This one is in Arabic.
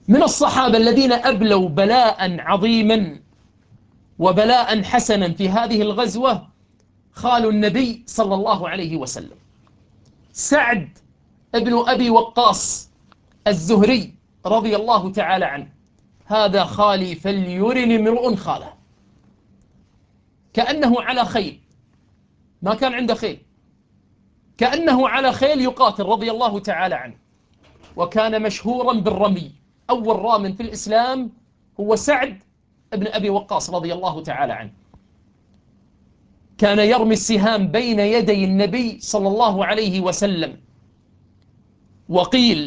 من الصحابة الذين أبلوا بلاء عظيما وبلاء حسنا في هذه الغزوة خال النبي صلى الله عليه وسلم سعد ابن أبي وقاص الزهري رضي الله تعالى عنه. هذا خالي فليرني امرؤ خاله. كأنه على خيل، ما كان عنده خيل، كأنه على خيل يقاتل رضي الله تعالى عنه. وكان مشهورا بالرمي، أول رام في الإسلام هو سعد ابن أبي وقاص رضي الله تعالى عنه. كان يرمي السهام بين يدي النبي صلى الله عليه وسلم. وقيل